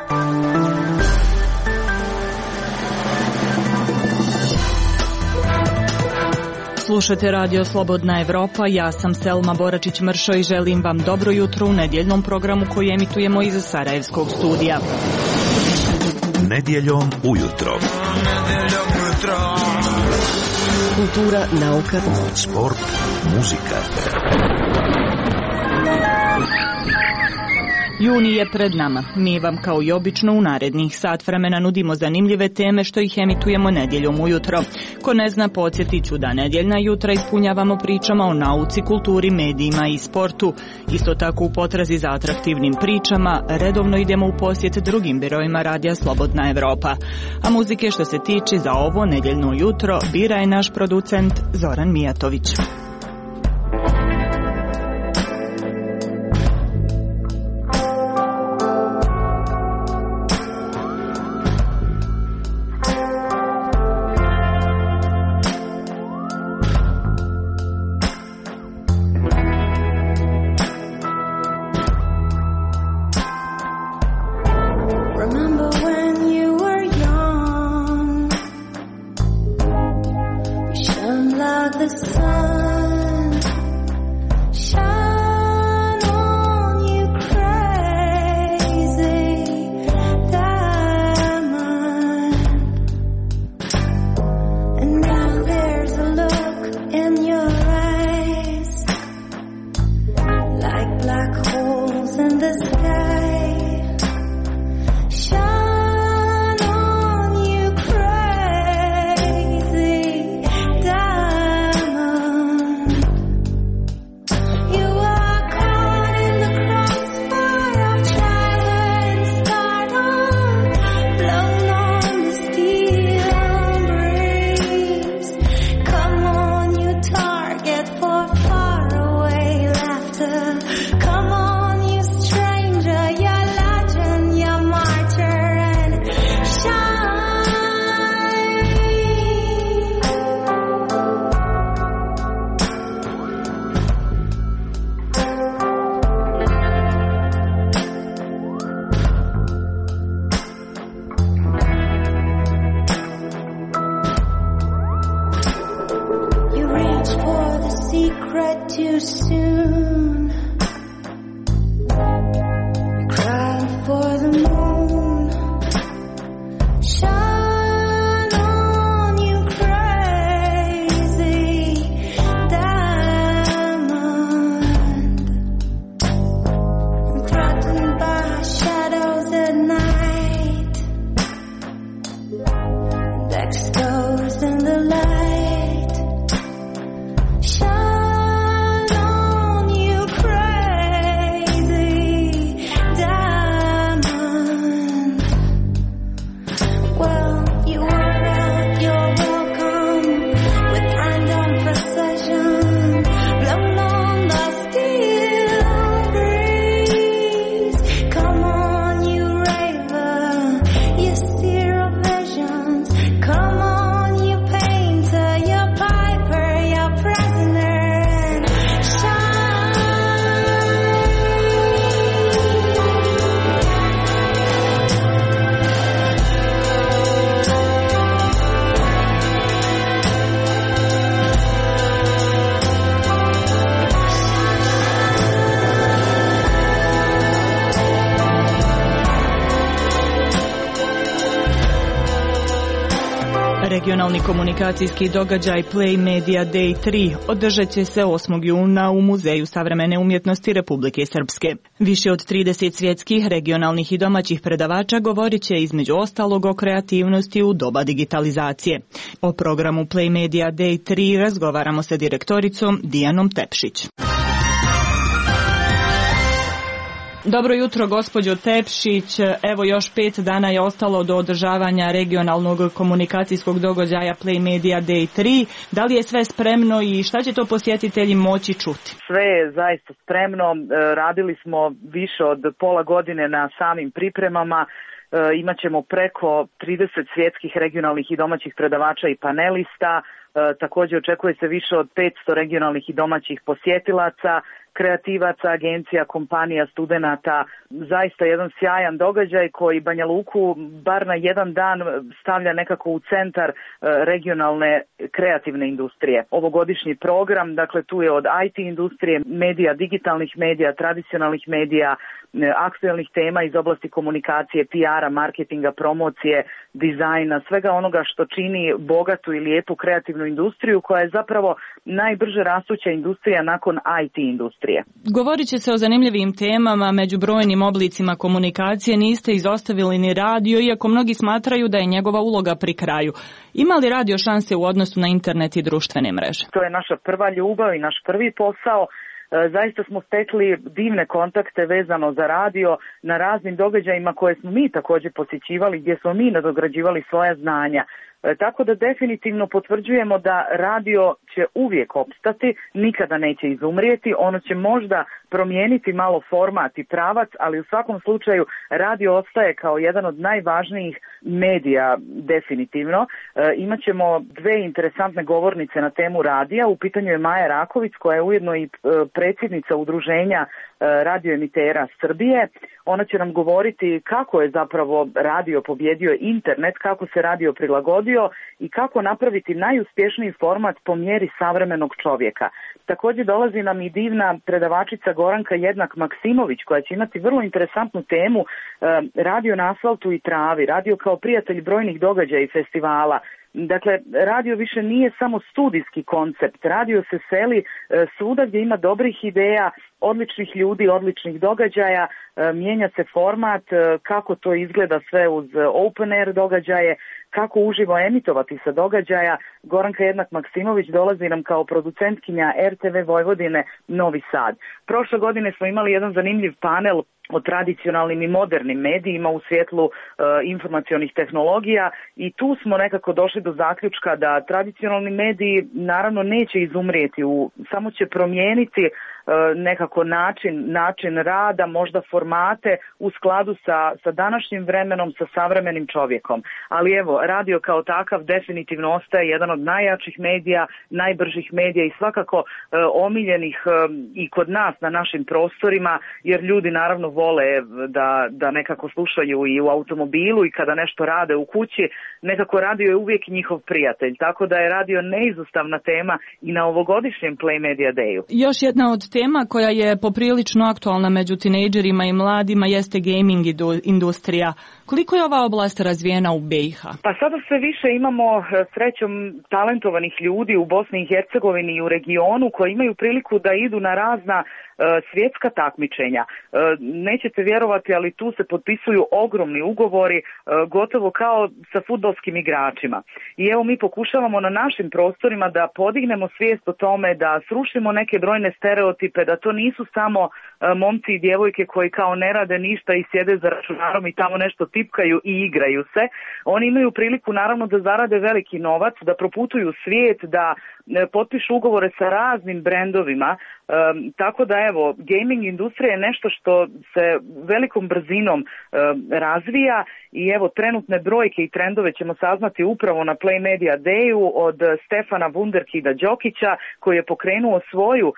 Slušate Radio Slobodna Evropa, ja sam Selma Boračić-Mršo i želim vam dobro jutro u nedjeljnom programu koji emitujemo iz Sarajevskog studija. Nedjeljom ujutro. Kultura, nauka, sport, muzika. Juni je pred nama. Mi vam kao i obično u narednih sat vremena nudimo zanimljive teme što ih emitujemo nedjeljom ujutro. Ko ne zna, podsjetit ću da nedjeljna jutra ispunjavamo pričama o nauci, kulturi, medijima i sportu. Isto tako u potrazi za atraktivnim pričama redovno idemo u posjet drugim birojima Radija Slobodna Evropa. A muzike što se tiče za ovo nedjeljno jutro bira je naš producent Zoran Mijatović. Regionalni komunikacijski događaj Play Media Day 3 održat će se 8. juna u Muzeju savremene umjetnosti Republike Srpske. Više od 30 svjetskih, regionalnih i domaćih predavača govorit će između ostalog o kreativnosti u doba digitalizacije. O programu Play Media Day 3 razgovaramo sa direktoricom Dijanom Tepšić. Dobro jutro, gospođo Tepšić. Evo još 5 dana je ostalo do održavanja regionalnog komunikacijskog događaja Play Media Day 3. Da li je sve spremno i šta će to posjetitelji moći čuti? Sve je zaista spremno. Radili smo više od pola godine na samim pripremama. Imaćemo preko 30 svjetskih, regionalnih i domaćih predavača i panelista. Također očekuje se više od 500 regionalnih i domaćih posjetilaca, kreativaca, agencija, kompanija, studenata. Zaista jedan sjajan događaj koji Banja Luku bar na jedan dan stavlja nekako u centar regionalne kreativne industrije. Ovogodišnji program, dakle tu je od IT industrije, medija, digitalnih medija, tradicionalnih medija, aktuelnih tema iz oblasti komunikacije, PR-a, marketinga, promocije, dizajna, svega onoga što čini bogatu i lijepu kreativnu industriju koja je zapravo najbrže rastuća industrija nakon IT industrije. Govorit će se o zanimljivim temama, među brojnim oblicima komunikacije niste izostavili ni radio, iako mnogi smatraju da je njegova uloga pri kraju. Ima li radio šanse u odnosu na internet i društvene mreže? To je naša prva ljubav i naš prvi posao. Zaista smo stekli divne kontakte vezano za radio na raznim događajima koje smo mi također posjećivali, gdje smo mi nadograđivali svoja znanja. Tako da definitivno potvrđujemo da radio će uvijek opstati, nikada neće izumrijeti, ono će možda promijeniti malo format i pravac, ali u svakom slučaju radio ostaje kao jedan od najvažnijih medija definitivno. Imaćemo dve interesantne govornice na temu radija, u pitanju je Maja Raković koja je ujedno i predsjednica udruženja radioemitera Srbije. Ona će nam govoriti kako je zapravo radio pobjedio internet, kako se radio prilagodio i kako napraviti najuspješniji format po mjeri savremenog čovjeka. Također dolazi nam i divna predavačica Goranka Jednak-Maksimović koja će imati vrlo interesantnu temu radio na asfaltu i travi, radio kao prijatelj brojnih događaja i festivala. Dakle, radio više nije samo studijski koncept, radio se seli svuda gdje ima dobrih ideja, odličnih ljudi, odličnih događaja, mijenja se format, kako to izgleda sve uz open air događaje, kako uživo emitovati sa događaja. Goranka Jednak-Maksimović dolazi nam kao producentkinja RTV Vojvodine Novi Sad. Prošle godine smo imali jedan zanimljiv panel o tradicionalnim i modernim medijima u svjetlu informacionih tehnologija i tu smo nekako došli do zaključka da tradicionalni mediji naravno neće izumrijeti, samo će promijeniti nekako način rada, možda formate u skladu sa današnjim vremenom, sa savremenim čovjekom. Ali evo, radio kao takav definitivno ostaje jedan od najjačih medija, najbržih medija i svakako omiljenih i kod nas na našim prostorima, jer ljudi naravno vole da nekako slušaju i u automobilu i kada nešto rade u kući, nekako radio je uvijek njihov prijatelj, tako da je radio neizostavna tema i na ovogodišnjem Play Media Dayu. Još jedna od tema koja je poprilično aktualna među tinejdžerima i mladima jeste gaming industrija. Koliko je ova oblast razvijena u BiH? Pa sada sve više imamo srećom talentovanih ljudi u Bosni i Hercegovini i u regionu koji imaju priliku da idu na razna svjetska takmičenja. Nećete vjerovati, ali tu se potpisuju ogromni ugovori, gotovo kao sa fudbalskim igračima. I evo mi pokušavamo na našim prostorima da podignemo svijest o tome, da srušimo neke brojne stereotipe, da to nisu samo momci i djevojke koji kao ne rade ništa i sjede za računarom i tamo nešto tipkaju i igraju se. Oni imaju priliku naravno da zarade veliki novac, da proputuju svijet, da potpišu ugovore sa raznim brendovima, tako da evo, gaming industrija je nešto što se velikom brzinom razvija i evo trenutne brojke i trendove ćemo saznati upravo na Play Media Dayu od Stefana Wunderkida Đokića koji je pokrenuo svoju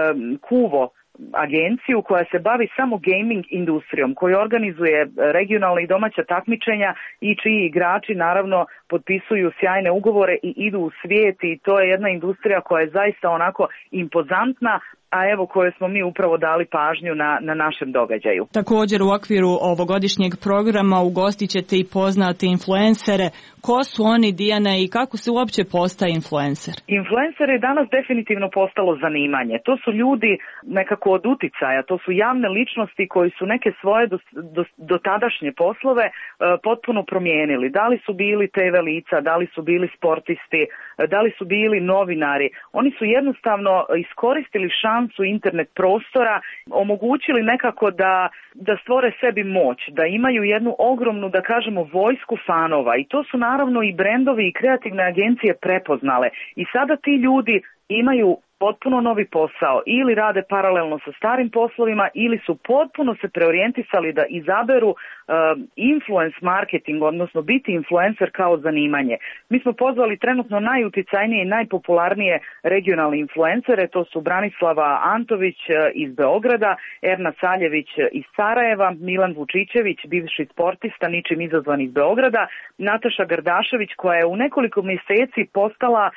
Kuvo agenciju koja se bavi samo gaming industrijom, koja organizuje regionalne i domaća takmičenja i čiji igrači naravno potpisuju sjajne ugovore i idu u svijet i to je jedna industrija koja je zaista onako impozantna, a evo koje smo mi upravo dali pažnju na našem događaju. Također u okviru ovogodišnjeg programa ugostit ćete i poznate influencere. Ko su oni, Dijana, i kako se uopće postaje influencer? Influencer je danas definitivno postalo zanimanje. To su ljudi nekako od uticaja, to su javne ličnosti koji su neke svoje dotadašnje poslove potpuno promijenili. Da li su bili TV lica, da li su bili sportisti, da li su bili novinari. Oni su jednostavno iskoristili šansu internet prostora, omogućili nekako da stvore sebi moć, da imaju jednu ogromnu, da kažemo, vojsku fanova i to su naravno i brendovi i kreativne agencije prepoznale. I sada ti ljudi imaju potpuno novi posao, ili rade paralelno sa starim poslovima, ili su potpuno se preorijentisali da izaberu influence marketing, odnosno biti influencer kao zanimanje. Mi smo pozvali trenutno najuticajnije i najpopularnije regionalne influencere, to su Branislava Antović iz Beograda, Erna Saljević iz Sarajeva, Milan Vučićević, bivši sportista, ničim izazvan iz Beograda, Nataša Gardašević koja je u nekoliko mjeseci postala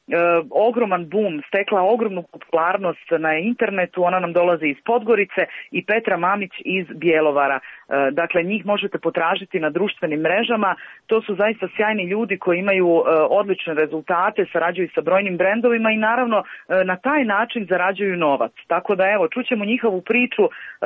ogroman boom, stekla ogromnu popularnost na internetu, ona nam dolazi iz Podgorice, i Petra Mamić iz Bjelovara. Dakle, njih možete potražiti na društvenim mrežama. To su zaista sjajni ljudi koji imaju odlične rezultate, sarađuju sa brojnim brendovima i naravno na taj način zarađuju novac. Tako da evo, čućemo njihovu priču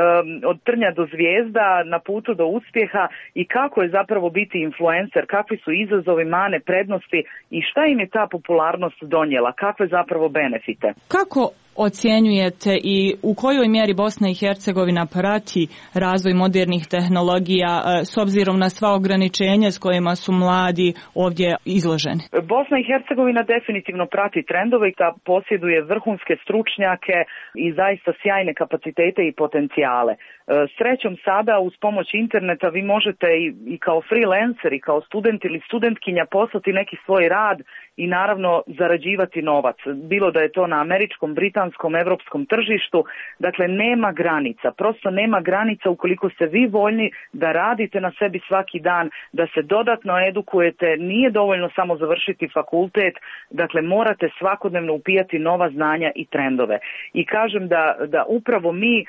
od trnja do zvijezda, na putu do uspjeha i kako je zapravo biti influencer, kakvi su izazovi, mane, prednosti i šta im je ta popularnost donijela, kakve zapravo benefite. Kako ocjenjujete i u kojoj mjeri Bosna i Hercegovina prati razvoj modernih tehnologija s obzirom na sva ograničenja s kojima su mladi ovdje izloženi? Bosna i Hercegovina definitivno prati trendove i da posjeduje vrhunske stručnjake i zaista sjajne kapacitete i potencijale. Srećom sada uz pomoć interneta vi možete i kao freelancer i kao student ili studentkinja poslati neki svoj rad i naravno zarađivati novac. Bilo da je to na američkom, britanskom, evropskom tržištu. Dakle, nema granica. Prosto nema granica ukoliko ste vi voljni da radite na sebi svaki dan, da se dodatno edukujete. Nije dovoljno samo završiti fakultet. Dakle, morate svakodnevno upijati nova znanja i trendove. I kažem da upravo mi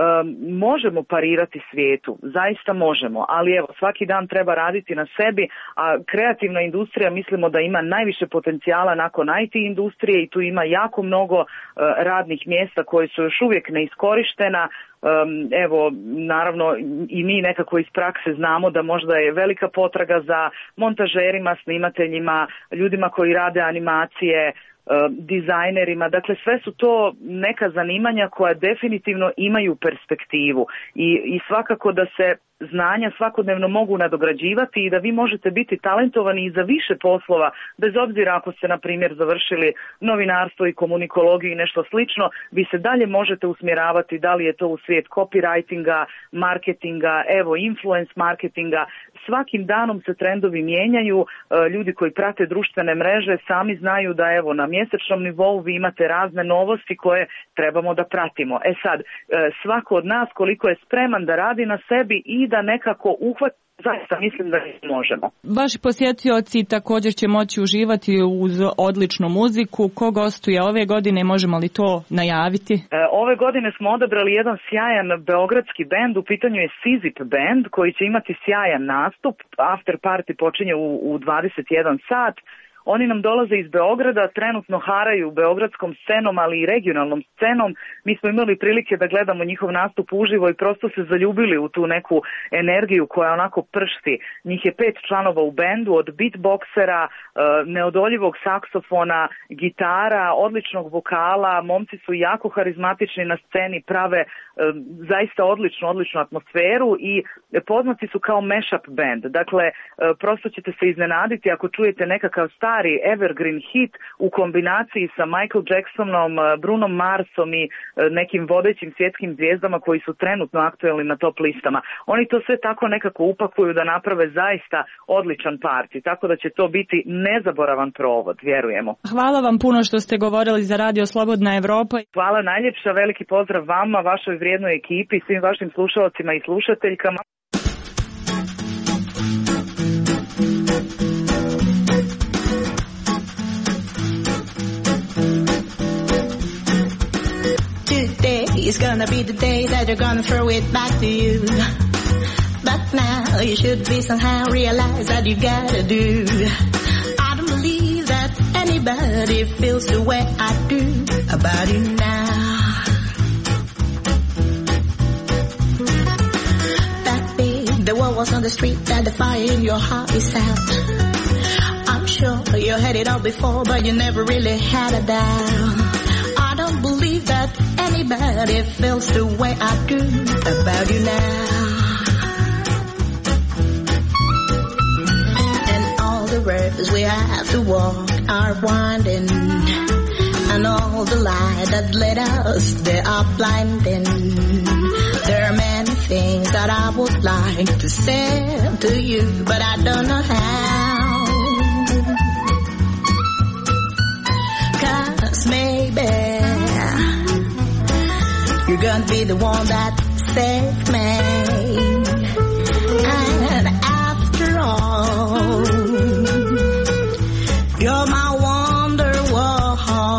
možemo parirati svijetu, zaista možemo, ali evo, svaki dan treba raditi na sebi, a kreativna industrija mislimo da ima najviše potencijala nakon IT industrije i tu ima jako mnogo radnih mjesta koje su još uvijek neiskorištena. Evo, naravno i mi nekako iz prakse znamo da možda je velika potraga za montažerima, snimateljima, ljudima koji rade animacije, dizajnerima, dakle sve su to neka zanimanja koja definitivno imaju perspektivu i svakako da se znanja svakodnevno mogu nadograđivati i da vi možete biti talentovani i za više poslova, bez obzira ako ste na primjer završili novinarstvo i komunikologiju i nešto slično, vi se dalje možete usmjeravati da li je to u svijet copywritinga, marketinga, evo influence marketinga. Svakim danom se trendovi mijenjaju, ljudi koji prate društvene mreže sami znaju da evo na mjesečnom nivou vi imate razne novosti koje trebamo da pratimo. E sad, svako od nas koliko je spreman da radi na sebi i da nekako uhvati, zaista mislim da možemo. Vaši posjetioci također će moći uživati uz odličnu muziku. Ko gostuje ove godine, možemo li to najaviti? Ove godine smo odabrali jedan sjajan beogradski bend, u pitanju je Sizip band koji će imati sjajan nastup. After party počinje u 21 sat. Oni nam dolaze iz Beograda, trenutno haraju beogradskom scenom, ali i regionalnom scenom. Mi smo imali prilike da gledamo njihov nastup uživo i prosto se zaljubili u tu neku energiju koja onako pršti. Njih je 5 članova u bendu, od beatboksera, neodoljivog saksofona, gitara, odličnog vokala. Momci su jako harizmatični na sceni, prave zaista odličnu atmosferu i poznati su kao mashup band. Dakle, prosto ćete se iznenaditi ako čujete nekakav stari evergreen hit u kombinaciji sa Michael Jacksonom, Brunom Marsom i nekim vodećim svjetskim zvijezdama koji su trenutno aktuelni na top listama. Oni to sve tako nekako upakuju da naprave zaista odličan parti, tako da će to biti nezaboravan provod, vjerujemo. Hvala vam puno što ste govorili za Radio Slobodna Evropa. Hvala najljepša, veliki pozdrav vama, vašoj vrijednoj ekipi, svim vašim slušalcima i slušateljkama. It's gonna be the day that you're gonna throw it back to you. But now you should be somehow realize that you gotta do. I don't believe that anybody feels the way I do about you now. That big, the wall was on the street, that the fire in your heart is out. I'm sure you had it all before, but you never really had a doubt. I don't believe that anybody feels the way I do about you now. And all the roads we have to walk are winding. and all the light that led us, they are blinding. There are many things that I would like to say to you, but I don't know how. 'Cause maybe you're gonna be the one that saved me. And after all, you're my wonderwall.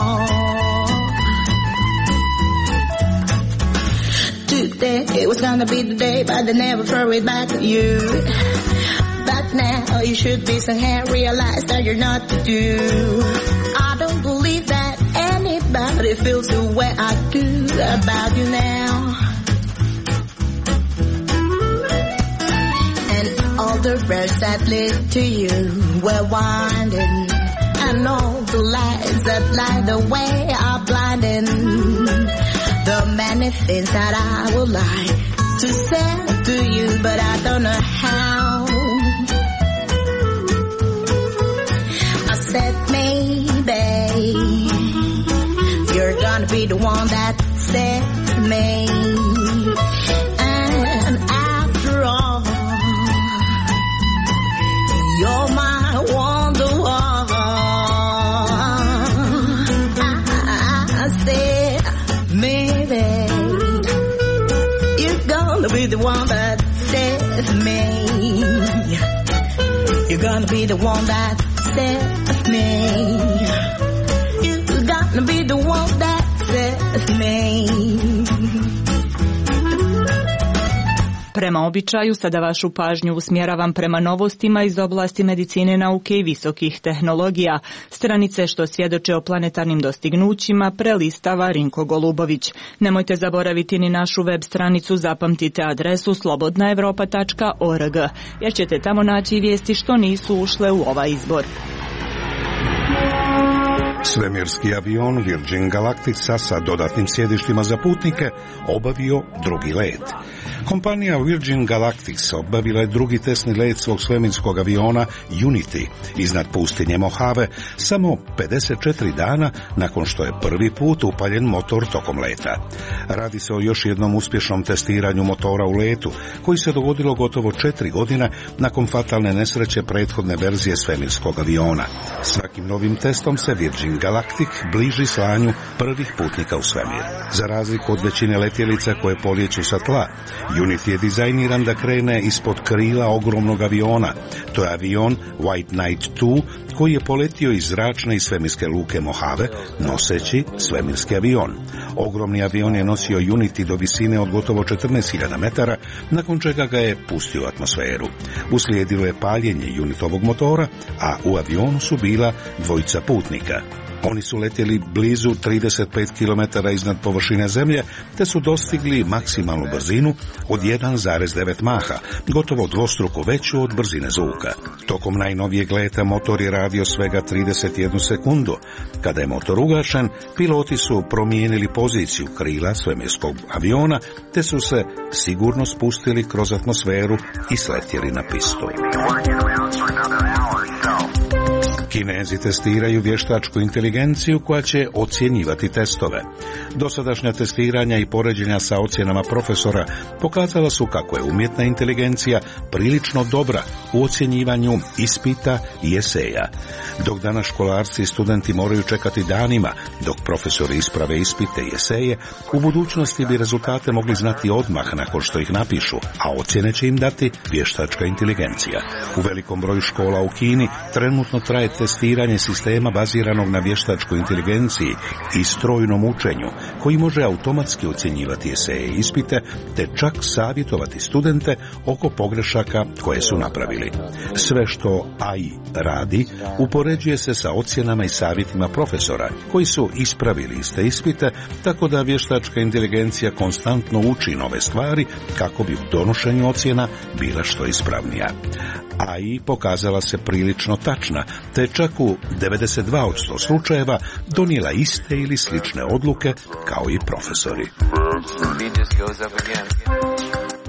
Today was gonna be the day, but I never throw it back to you. But now you should be somehow realize that you're not to do. I don't believe that anybody feels the way I do about you now. And all the roads that lead to you were winding, and all the lights that light the way are blinding. The many things that I would like to say to you, but I don't know how. I said maybe you're gonna be the one that saved me. And after all, you're my wonderwall. I said maybe you're gonna be the one that saves me. You're gonna be the one that saves me. You're gonna be the one that saves me. Prema običaju, sada vašu pažnju usmjeravam prema novostima iz oblasti medicine, nauke i visokih tehnologija. Stranice što svjedoče o planetarnim dostignućima prelistava Rinko Golubović. Nemojte zaboraviti ni našu web stranicu, zapamtite adresu slobodnaevropa.org, jer ćete tamo naći vijesti što nisu ušle u ovaj izbor. Svemirski avion Virgin Galactica sa dodatnim sjedištima za putnike obavio drugi let. Kompanija Virgin Galactic obavila je drugi testni let svog svemirskog aviona Unity iznad pustinje Mojave samo 54 dana nakon što je prvi put upaljen motor tokom leta. Radi se o još jednom uspješnom testiranju motora u letu, koji se dogodilo gotovo 4 godine nakon fatalne nesreće prethodne verzije svemirskog aviona. Svakim novim testom se Virgin Galactic bliži slanju prvih putnika u svemir. Za razliku od većine letjelica koje polijeću sa tla, Unity je dizajniran da krene ispod krila ogromnog aviona. To je avion White Knight 2 koji je poletio iz zračne i svemirske luke Mojave noseći svemirski avion. Ogromni avion je nosio Unity do visine od gotovo 14.000 metara, nakon čega ga je pustio u atmosferu. Uslijedilo je paljenje Unitovog motora, a u avionu su bila dvojica putnika. Oni su letjeli blizu 35 km iznad površine zemlje, te su dostigli maksimalnu brzinu od 1,9 maha, gotovo dvostruko veću od brzine zvuka. Tokom najnovijeg leta motor je radio svega 31 sekundu. Kada je motor ugašen, piloti su promijenili poziciju krila svemirskog aviona, te su se sigurno spustili kroz atmosferu i sletjeli na pistu. Kinezi testiraju vještačku inteligenciju koja će ocjenjivati testove. Dosadašnja testiranja i poređenja sa ocjenama profesora pokazala su kako je umjetna inteligencija prilično dobra u ocjenjivanju ispita i eseja. Dok danas školarci i studenti moraju čekati danima dok profesori isprave ispite i eseje, u budućnosti bi rezultate mogli znati odmah nakon što ih napišu, a ocjene će im dati vještačka inteligencija. U velikom broju škola u Kini trenutno traje testiranje sistema baziranog na vještačkoj inteligenciji i strojnom učenju, koji može automatski ocjenjivati eseje i ispite, te čak savjetovati studente oko pogrešaka koje su napravili. Sve što AI radi upoređuje se sa ocjenama i savjetima profesora koji su ispravili iste ispite, tako da vještačka inteligencija konstantno uči nove stvari kako bi u donošenju ocjena bila što ispravnija. AI pokazala se prilično tačna, te čak u 92% slučajeva donijela iste ili slične odluke kao i profesori.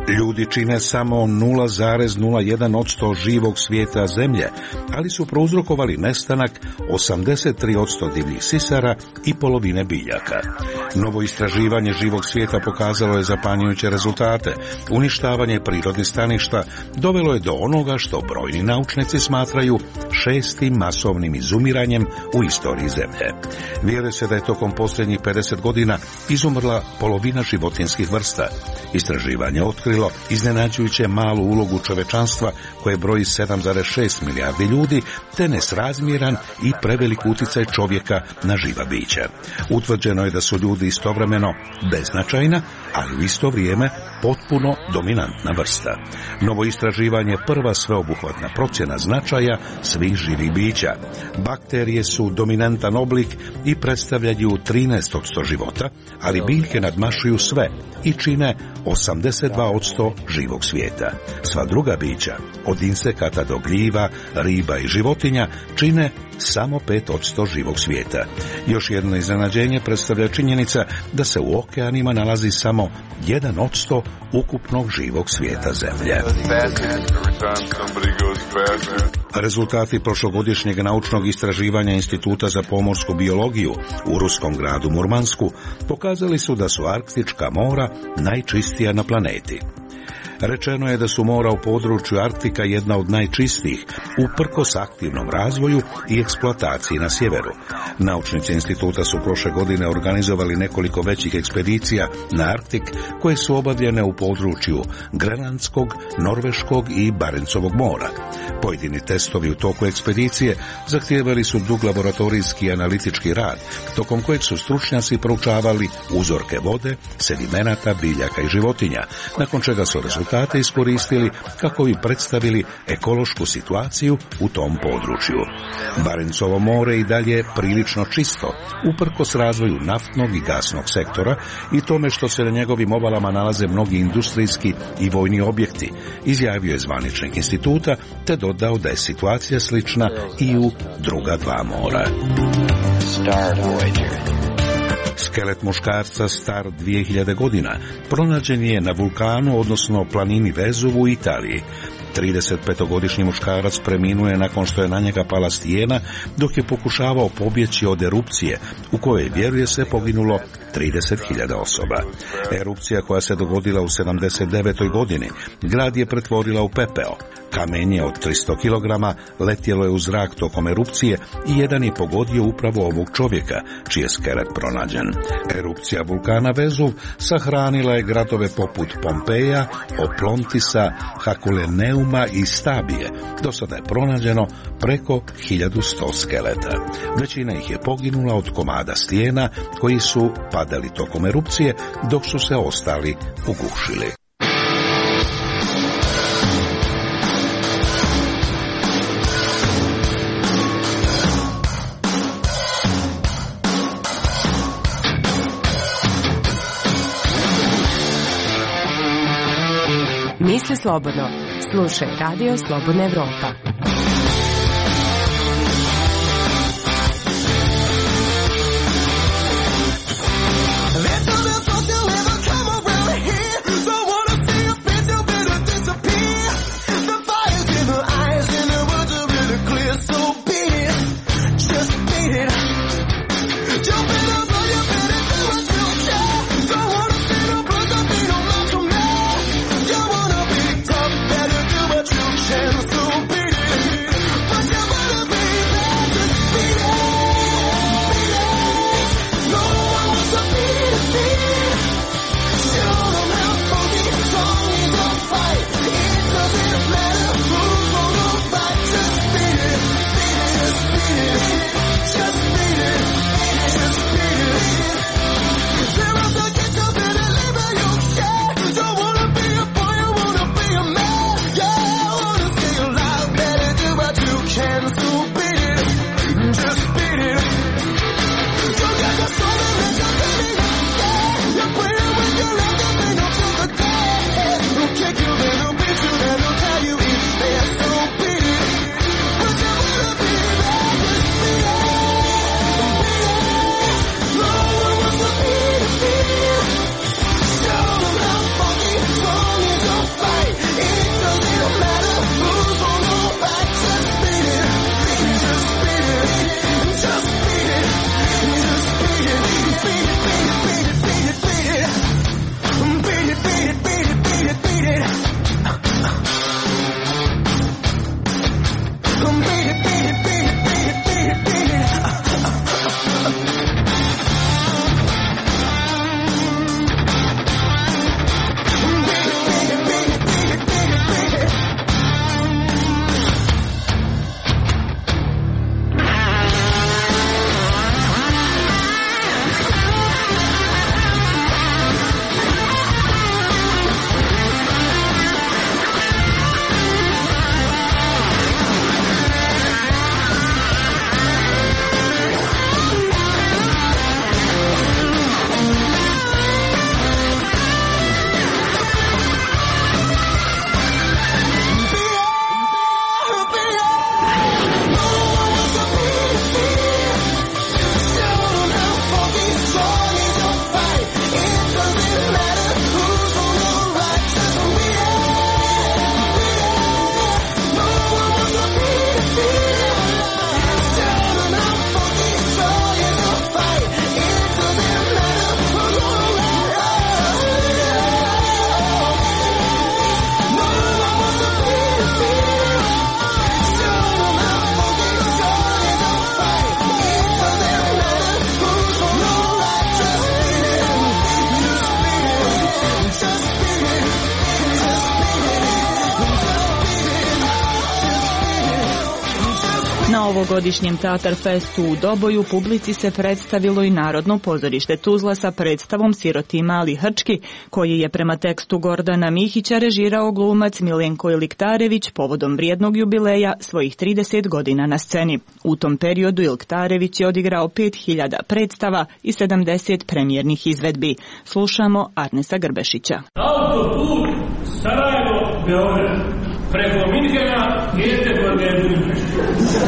Ljudi čine samo 0,01% živog svijeta Zemlje, ali su prouzrokovali nestanak 83% divljih sisara i polovine biljaka. Novo istraživanje živog svijeta pokazalo je zapanjujuće rezultate. Uništavanje prirodnih staništa dovelo je do onoga što brojni naučnici smatraju 6. masovnim izumiranjem u istoriji Zemlje. Vjeruje se da je tokom posljednjih 50 godina izumrla polovina životinjskih vrsta. Istraživanje otkrilo iznenađujuće malu ulogu čovečanstva koje broji 7,6 milijardi ljudi, te nesrazmjeran i prevelik utjecaj čovjeka na živa bića. Utvrđeno je da su ljudi istovremeno beznačajna, ali u isto vrijeme potpuno dominantna vrsta. Novo istraživanje je prva sveobuhvatna procjena značaja svih živih bića. Bakterije su dominantan oblik i predstavljaju 13% života, ali biljke nadmašuju sve i čine 82% živog svijeta. Sva druga bića, od insekata do gljiva, riba i životinja, čine samo 5% živog svijeta. Još jedno iznenađenje predstavlja činjenica da se u okeanima nalazi samo 1% ukupnog živog svijeta Zemlje. Rezultati prošlogodišnjeg naučnog istraživanja Instituta za pomorsku biologiju u ruskom gradu Murmansku pokazali su da su arktička mora najčistija na planeti. Rečeno je da su mora u području Arktika jedna od najčistijih, uprkos aktivnom razvoju i eksploataciji na sjeveru. Naučnici instituta su prošle godine organizovali nekoliko većih ekspedicija na Arktik koje su obavljene u području Grenlandskog, Norveškog i Barencovog mora. Pojedini testovi u toku ekspedicije zahtijevali su dug laboratorijski i analitički rad, tokom kojeg su stručnjaci proučavali uzorke vode, sedimenata, biljaka i životinja, nakon čega su rezultate iskoristili kako bi predstavili ekološku situaciju u tom području. Barencovo more i dalje je prilično čisto, uprkos razvoju naftnog i gasnog sektora i tome što se na njegovim obalama nalaze mnogi industrijski i vojni objekti, izjavio je zvaničnik instituta, te dodao da je situacija slična i u druga dva mora. Skelet muškarca star 2000 godina pronađen je na vulkanu, odnosno planini Vezuvu u Italiji. 35-godišnji muškarac preminuo je nakon što je na njega pala stijena dok je pokušavao pobjeći od erupcije u kojoj, vjeruje se, poginulo 30.000 osoba. Erupcija koja se dogodila u 79. godini grad je pretvorila u pepeo. Kamenje od 300 kg letjelo je u zrak tokom erupcije i jedan je pogodio upravo ovog čovjeka, čiji je skelet pronađen. Erupcija vulkana Vezuv sahranila je gradove poput Pompeja, Oplontisa, Hakuleneuma i Stabije. Do sada je pronađeno preko 1100 skeleta. Većina ih je poginula od komada stijena koji su padali tokom erupcije, dok su se ostali ugušili. Misli slobodno. Slušaj Radio Slobodna Evropa. So beat it. ovogodišnjem Teatar Festu u Doboju publici se predstavilo i Narodno pozorište Tuzla sa predstavom Siroti mali hrčki, koji je prema tekstu Gordana Mihića režirao glumac Milenko Iliktarević povodom vrijednog jubileja svojih 30 godina na sceni. U tom periodu Iliktarević je odigrao 5000 predstava i 70 premijernih izvedbi. Slušamo Arnesa Grbešića. Autoput Sarajevo-Beograd preko Minhena idete do Budimpešta.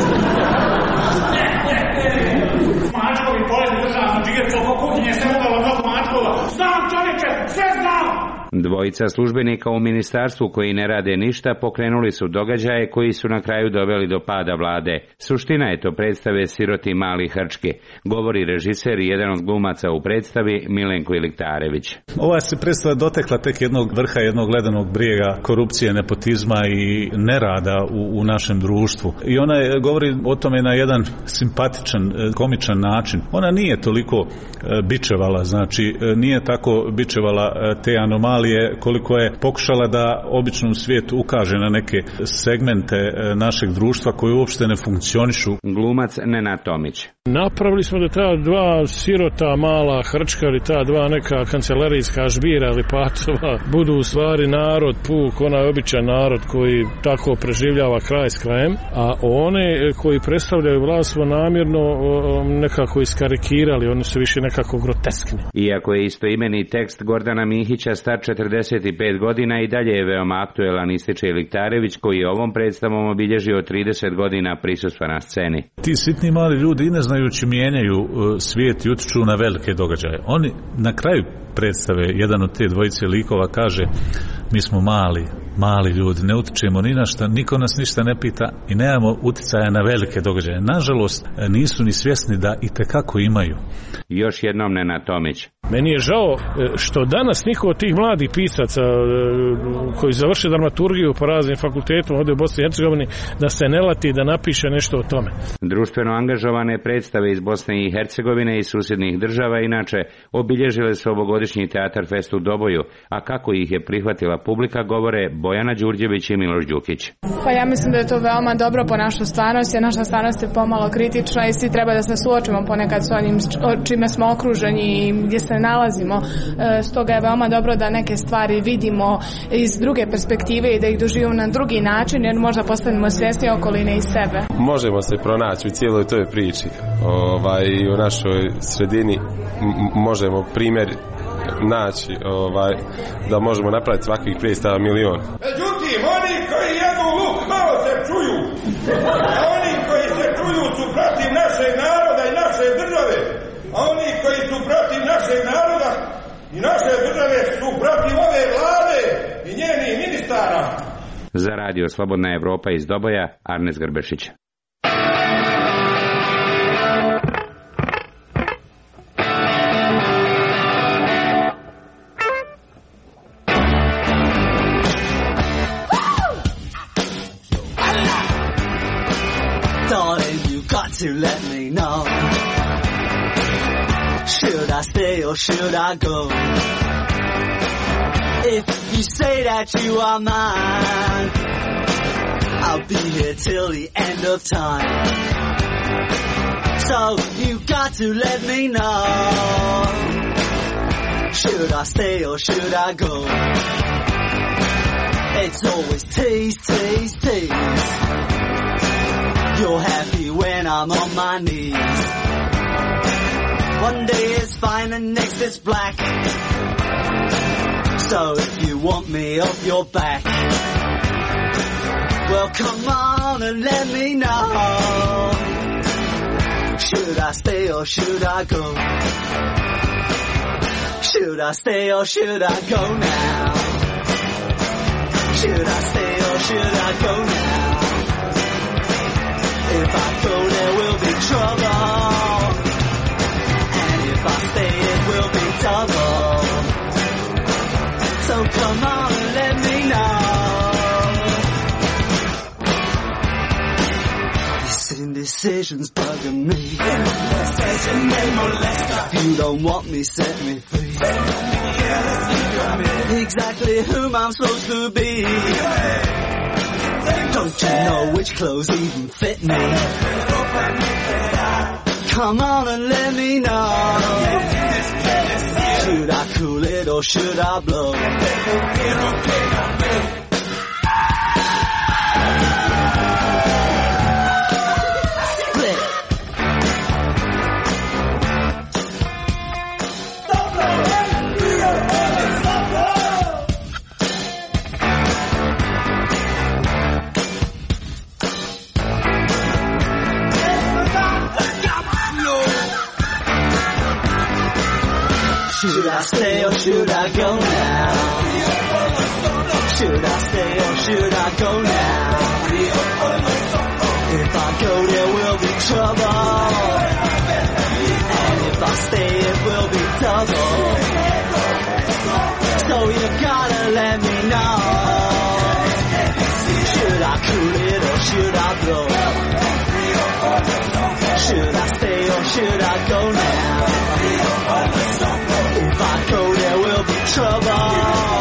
Mačkovi polezni državno džigerca oko kuhinje se mogalo mnogo mačkova. Znam čovječe, sve znam! Dvojica službenika u ministarstvu koji ne rade ništa pokrenuli su događaje koji su na kraju doveli do pada vlade. Suština je to predstave Siroti mali hrčki, govori režiser i jedan od glumaca u predstavi Milenko Iliktarević. Ova se predstava dotekla tek jednog vrha, jednog ledenog brijega korupcije, nepotizma i nerada u našem društvu. I ona govori o tome na jedan simpatičan, komičan način. Ona nije toliko bičevala, znači nije tako bičevala te anomalije koliko je pokušala da običnom svijetu ukaže na neke segmente našeg društva koje uopšte ne funkcionišu. Glumac Nenad Tomić. Napravili smo da ta dva sirota mala hrčka ili ta dva neka kancelarijska žbira ili pacova budu u stvari narod puk, onaj običan narod koji tako preživljava kraj s krajem, a one koji predstavljaju vlast smo namjerno nekako iskarikirali, oni su više nekako groteskni. Iako je istoimeni tekst Gordana Mihića star 45 godina i dalje je veoma aktuelan, ističe Iliktarević, koji je ovom predstavom obilježio 30 godina prisustva na sceni. Ti sitni mali ljudi i ne znajući mijenjaju svijet i utiču na velike događaje. Oni na kraju predstave, jedan od te dvojice likova kaže: mi smo mali ljudi, ne utičemo ni na šta, niko nas ništa ne pita i nemamo uticaja na velike događaje. Nažalost, nisu ni svjesni da itekako imaju. Još jednom Nenad Tomić. Meni je žao što danas niko od tih mladih pisaca koji završe dramaturgiju po raznim fakultetima ovdje u Bosni i Hercegovini da se ne lati da napiše nešto o tome. Društveno angažovane predstave iz Bosne i Hercegovine i susjednih država inače obilježile su ovogodišnji Teatar Fest u Doboju, a kako ih je prihvatila publika govore Bojana Đurđević i Miloš Đukić. Pa ja mislim da je to veoma dobro po našu stvarnost, jer naša stvarnost je pomalo kritična i svi treba da se suočimo ponekad s onim čime smo okruženi i gdje se nalazimo. Stoga je veoma dobro da neke stvari vidimo iz druge perspektive i da ih doživimo na drugi način, jer možda postanemo svjesni okoline i sebe. Možemo se pronaći u cijeloj toj priči. U našoj sredini možemo primjer naći da možemo napraviti svakih predstava milion. Međutim, oni koji jedu luk malo se čuju, a oni koji se čuju su protiv našeg naroda i naše države, a oni koji su protiv našeg naroda i naše države su protiv ove vlade i njenih ministara. Za radio Slobodna Evropa iz Doboja, Arnes Grbešić. To let me know, should I stay or should I go? If you say that you are mine, I'll be here till the end of time. So you got to let me know, should I stay or should I go? It's always tease, tease, tease. You're happy when I'm on my knees. One day it's fine and next it's black. So if you want me off your back, well come on and let me know, should I stay or should I go? Should I stay or should I go now? Should I stay or should I go now? If I go there will be trouble, and if I stay it will be double. So come on and let me know. This indecision's bugging me. If you don't want me, set me free. Exactly whom I'm supposed to be. Don't you know which clothes even fit me? Come on and let me know. Should I cool it or should I blow? Should I stay or should I go now? Should I stay or should I go now? If I go there will be trouble, and if I stay it will be double. So you gotta let me know. Should I cool it or should I blow? Should I stay or should I go now? If I go there will be trouble,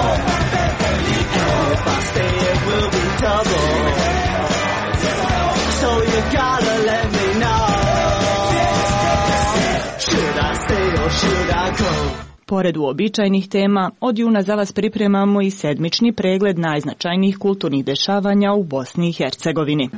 and if I stay it will be double. So you gotta let me know. Should I stay or should I go? Pored uobičajenih tema, od juna za vas pripremamo i sedmični pregled najznačajnijih kulturnih dešavanja u Bosni i Hercegovini.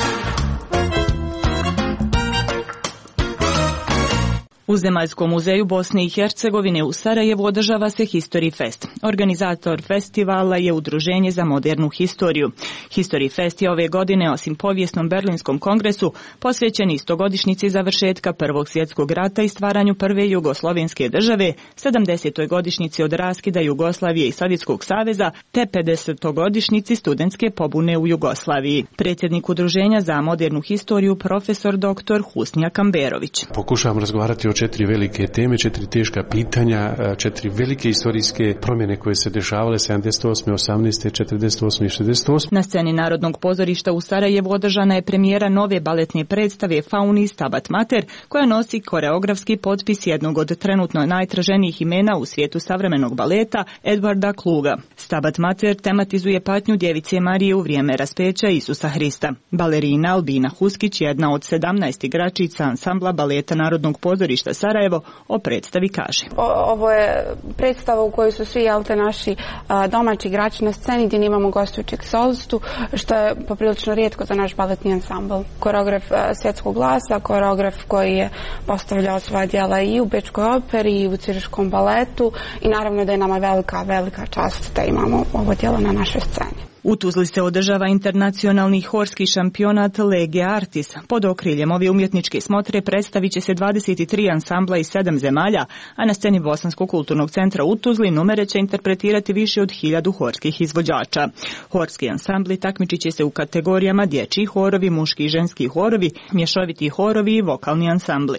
U Zemaljskom muzeju Bosne i Hercegovine u Sarajevu održava se History Fest. Organizator festivala je Udruženje za modernu historiju. History Fest je ove godine, osim povijesnom Berlinskom kongresu, posvećen istogodišnjici završetka Prvog svjetskog rata i stvaranju prve jugoslovenske države, 70. godišnjici od raskida Jugoslavije i Sovjetskog saveza, te 50. godišnjici studentske pobune u Jugoslaviji. Predsjednik Udruženja za modernu historiju, profesor dr. Husnija Kamberović. Pokušavam razgovarati o 4 velike teme, 4 teška pitanja, 4 velike istorijske promjene koje se dešavale 78. 18. 48. i 68. Na sceni Narodnog pozorišta u Sarajevu održana je premijera nove baletne predstave Fauni Stabat Mater, koja nosi koreografski potpis jednog od trenutno najtraženijih imena u svijetu savremenog baleta, Edvarda Kluga. Stabat Mater tematizuje patnju djevice Marije u vrijeme raspeća Isusa Hrista. Balerina Albina Huskić, jedna od 17 igračica ansambla baleta Narodnog pozorišta Sarajevo, o predstavi kaže. Ovo je predstava u kojoj su svi naši domaći igrači na sceni, gdje imamo gostujućeg solistu, što je poprilično rijetko za naš baletni ansambl. Koreograf svjetskog glasa, koreograf koji je postavljao svoja djela i u Bečkoj operi i u Ciriškom baletu, i naravno da je nama velika čast da imamo ovo djelo na našoj sceni. U Tuzli se održava internacionalni horski šampionat Legija Artis. Pod okriljem ove umjetničke smotre predstavit će se 23 ansambla iz 7 zemalja, a na sceni Bosanskog kulturnog centra u Tuzli numere će interpretirati više od 1000 horskih izvođača. Horski ansambli takmičit će se u kategorijama dječji horovi, muški i ženski horovi, mješoviti horovi i vokalni ansambli.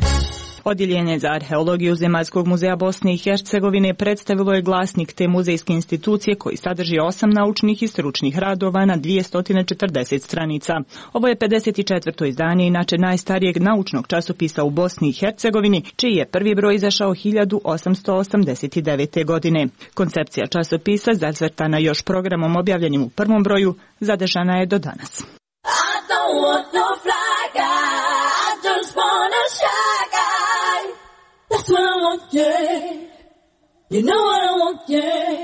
Odjeljenje za arheologiju Zemaljskog muzeja Bosne i Hercegovine predstavilo je glasnik te muzejske institucije koji sadrži 8 naučnih i stručnih radova na 240 stranica. Ovo je 54. izdanje inače najstarijeg naučnog časopisa u Bosni i Hercegovini, čiji je prvi broj izašao 1889. godine. Koncepcija časopisa, zacrtana još programom objavljenim u prvom broju, zadržana je do danas. That's what I want, yeah. You know what I want, yeah.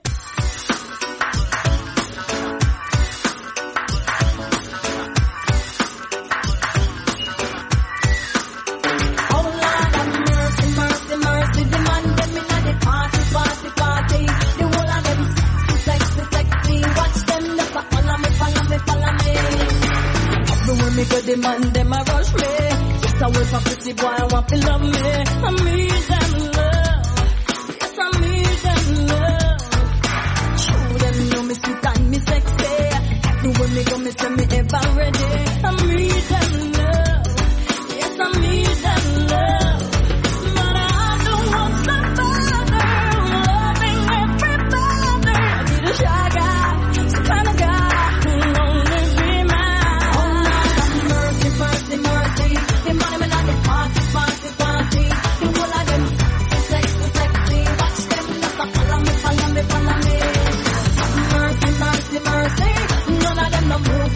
Oh, Lord have mercy, mercy, mercy. The man them inna the party, party, party. The whole of them sexy, sexy. Watch them never follow me, follow me, follow me. Everywhere me go, the man them a rush me. I wait for pretty boy, I want to love me. I need them love. Yes, I need them love. Show them know me sweet and me sexy. Everywhere me go, me say me ever ready. I need them love. Yes, I need them love. But I don't want somebody loving everybody. I need a shy guy, some kind of guy who'll only be mine. Oh, Lord, have mercy, mercy, mercy. The money me not the party, party, party. The whole of them sexy, sexy. Watch them never follow me, follow me, follow me. Mercy, mercy, mercy. None of them no move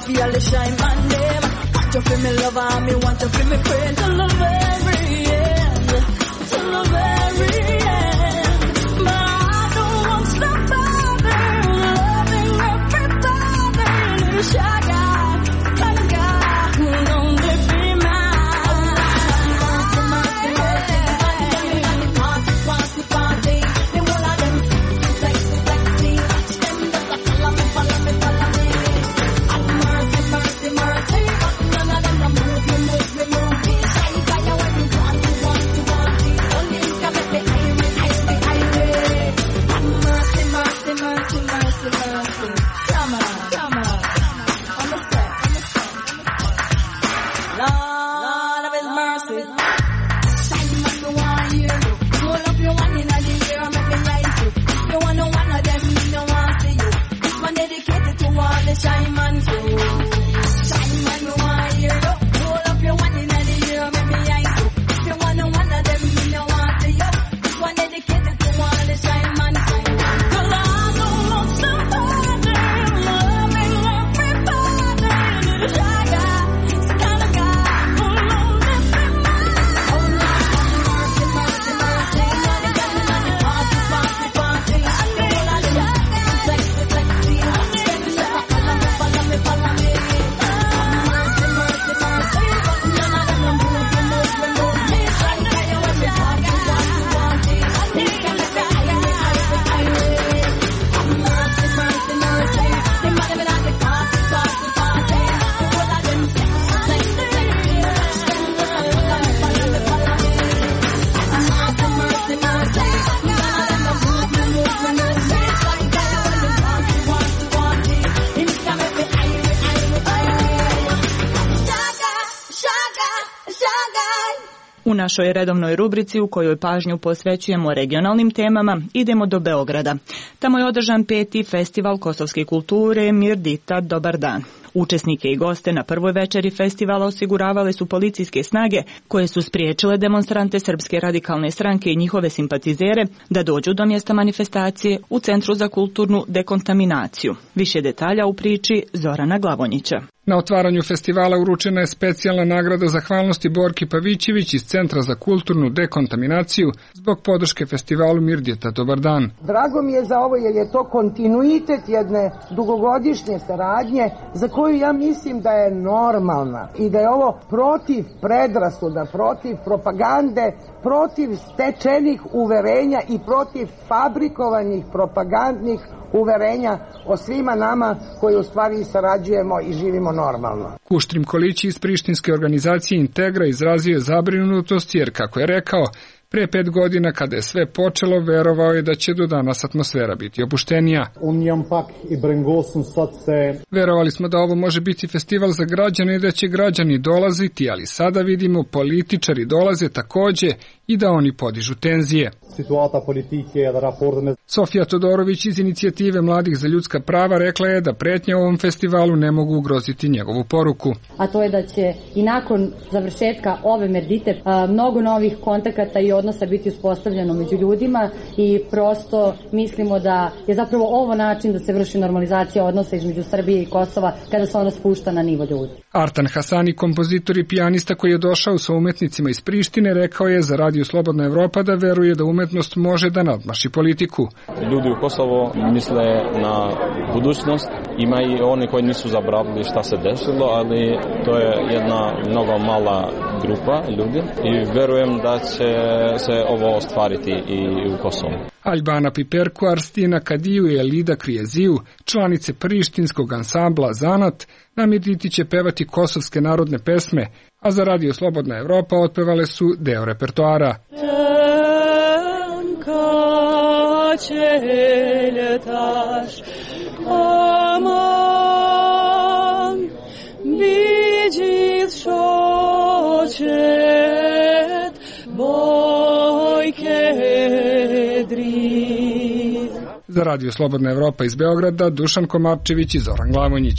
for all the shy man them. Want you feel me lover, me want you feel me friend till the very end, till the very end. But I don't want somebody loving everybody. Little shy guy, kind of guy who only be mine. Party, party, party. The whole of them sexy, sexy. Stand up, follow me, follow me, follow me. Mercy, mercy, mercy. None of them move me, move me, move me. Shy guy, when you want, you want, you want it. Only you can make me irate, irate. Mercy, mercy, mercy, mercy, mercy. Come on, come on. On the set, on the set. Lord of His mercy. Shy man, you want hear you. Roll up your one in the air, make me rise you. You want no one of them, me no want see you. This one dedicated to all the shy man crew. Shy man, you want hear you. Roll up your one in the air, make me rise you. You want no one of them, me no want see you. This one dedicated to all the shy man crew. 'Cause I don't want somebody loving everybody. Little shy guy, it's the kind of guy who only be mine. Oh Lord, mercy, mercy, mercy. Money, money, money, party, party, party. I need a shy guy, sexy, sexy. Stand up, follow me, follow me, follow me. Mercy, mercy, mercy. None of them move me, move me, move me. Shy guy, when you want, you want, you want it. You can make me irate, irate. Mercy, mercy, mercy. They might have been at the party, party, party. The whole of them sexy, sexy, sexy. Stand up, follow me, follow me, follow me. Mercy, mercy, mercy. None of them move me, move me, move me. Shy guy, when you want, you want, you want it. You can make me irate, irate, irate. Shaga, shaga, shaga. U našoj redovnoj rubrici u kojoj pažnju posvećujemo regionalnim temama idemo do Beograda. Tamo je održan 5. festival kosovske kulture Mirdita Dobar dan. Učesnike i goste na prvoj večeri festivala osiguravale su policijske snage koje su spriječile demonstrante Srpske radikalne stranke i njihove simpatizere da dođu do mjesta manifestacije u Centru za kulturnu dekontaminaciju. Više detalja u priči Zorana Glavonjića. Na otvaranju festivala uručena je specijalna nagrada zahvalnosti Borki Pavićević iz Centra za kulturnu dekontaminaciju zbog podrške festivalu Mirdita Dobar dan. Drago mi je za ovo jer je to kontinuitet jedne dugogodišnje saradnje za koju ja mislim da je normalna i da je ovo protiv predrasuda, protiv propagande, protiv stečenih uverenja i protiv fabrikovanih propagandnih uverenja o svima nama koji u stvari sarađujemo i živimo normalno. Kuštrim Kolići iz prištinske organizacije Integra izrazio je zabrinutost jer, kako je rekao, pre 5 godina kada je sve počelo, verovao je da će do danas atmosfera biti opuštenija. Verovali smo da ovo može biti festival za građane i da će građani dolaziti, ali sada vidimo političari dolaze takođe i da oni podižu tenzije. Sofija Todorović iz inicijative Mladih za ljudska prava rekla je da pretnje ovom festivalu ne mogu ugroziti njegovu poruku. A to je da će i nakon završetka ove Mirdite mnogo novih kontakata i odnosa biti uspostavljeno među ljudima i prosto mislimo da je zapravo ovo način da se vrši normalizacija odnosa između Srbije i Kosova kada se ona spušta na nivo ljudi. Artan Hasani, kompozitor i pijanista koji je došao sa umetnicima iz Prištine, rekao je za Radio Slobodna Evropa da veruje da umetnost može da nadmaši politiku. Ljudi u Kosovo misle na budućnost, ima i oni koji nisu zaboravili šta se desilo, ali to je jedna mnogo mala grupa ljudi i verujem da će se ovo ostvariti i u Kosovu. Albana Piperku, Arstina Kadiju i Elida Krijeziju, članice prištinskog ansambla Zanat, na Mirditi će pevati kosovske narodne pesme, a za Radio Slobodna Evropa otpevale su deo repertoara. Za Radio Slobodna Evropa iz Beograda, Dušan Komapčević i Zoran Glavonjić.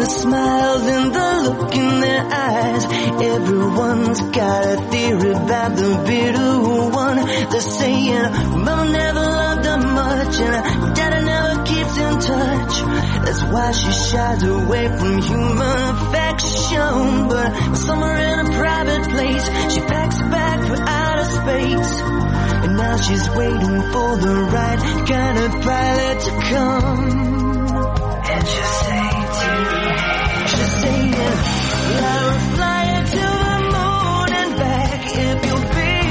the smiles and the look in their eyes. Everyone's got a theory about the bitter one. They're saying Mama never loved her much and Daddy never keeps in touch. That's why she shies away from human affection. But somewhere in a private place, she packs a bag for outer space. And now she's waiting for the right kind of pilot to come. And she'll say to me, she's saying, I will fly you to the moon and back if you'll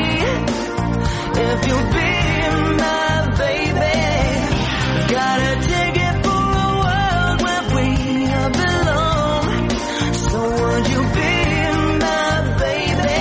be my baby. Gotta take it for a world where we belong. So would you be my baby?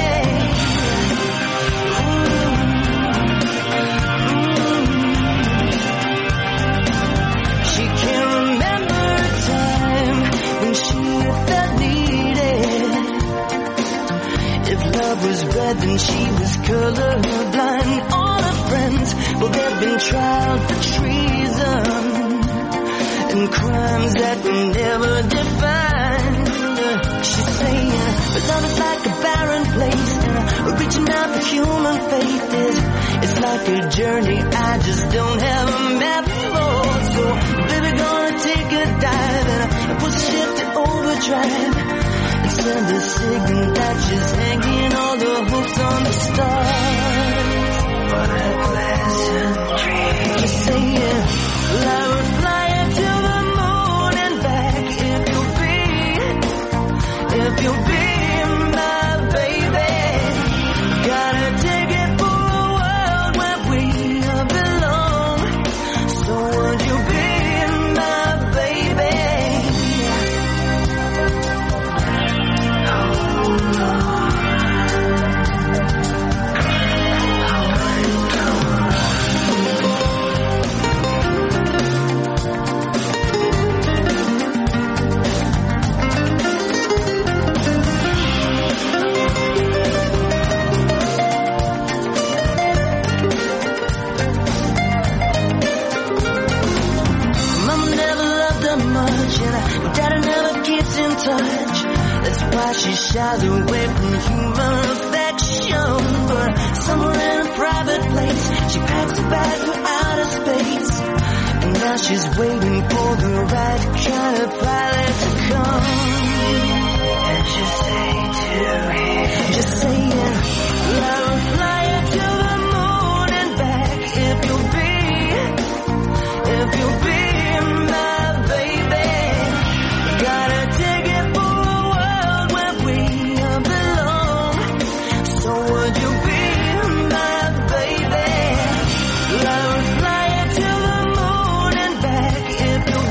She can't remember a time when she felt needed. If love was red, then she was colorblind. All her friends, well, they've been tried for treason and crimes that were never defined. She's saying, but love is like a barren place, and reaching out for human faith it's like a journey I just don't have a map for. So, baby, gonna take a dive and put the ship to overdrive. Send a signal that she's hanging all the hooks on the stars. What a pleasant dream. Just saying, well, I will fly you to the moon and back if you'll be my baby. Gotta take it for a world where we belong. So would you be my baby? Touch. That's why she shies away from human affection. But somewhere in a private place, she packs a bag for outer space. And now she's waiting for the right kind of pilot to come. And she'll say to me, just saying, I will fly you to the moon and back if you'll be my baby. Gotta take it for a world where we belong. So would you be my baby? I will fly you to the moon and back if you'll